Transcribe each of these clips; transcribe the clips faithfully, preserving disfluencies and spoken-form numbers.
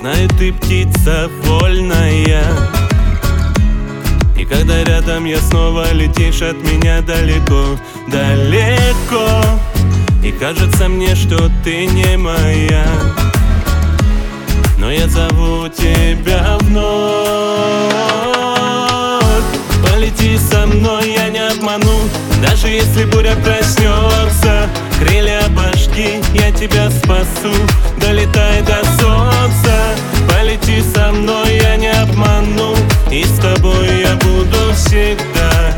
знаю, ты птица вольная, и когда рядом я, снова летишь от меня далеко, далеко. И кажется мне, что ты не моя, но я зову тебя вновь. Полети со мной, я не обману, даже если буря проснется. Крылья башки, я тебя спасу, долетай до солнца. Полети со мной, я не обману, и с тобой я буду всегда.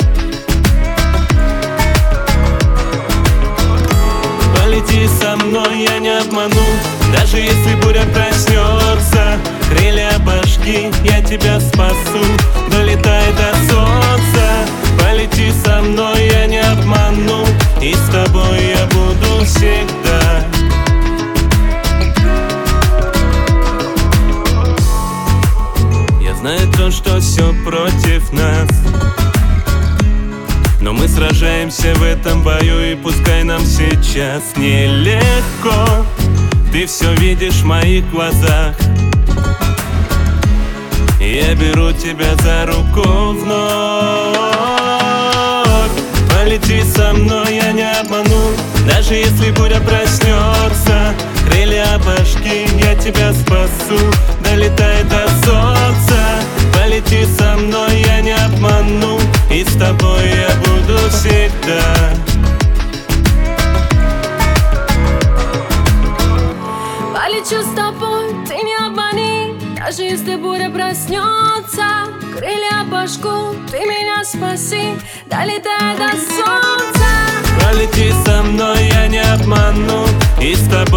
Полети со мной, я не обману, даже если буря проснется. Крылья башки, я тебя спасу, долетай до солнца. Полети со мной, я не обману, и с тобой я буду всегда. Я знаю то, что все против нас, но мы сражаемся в этом бою, и пускай нам сейчас нелегко. Ты все видишь в моих глазах, и я беру тебя за руку вновь. Полети со мной, я не обману, даже если буря проснется. Крылья башки, я тебя спасу, долетай до солнца. Полети со мной, я не обману, и с тобой я буду всегда. Полечу с тобой, ты не обмани, даже если буря проснется. Крылья башку, ты меня спаси, долетай до солнца. Полети со мной, я не обману, и с тобой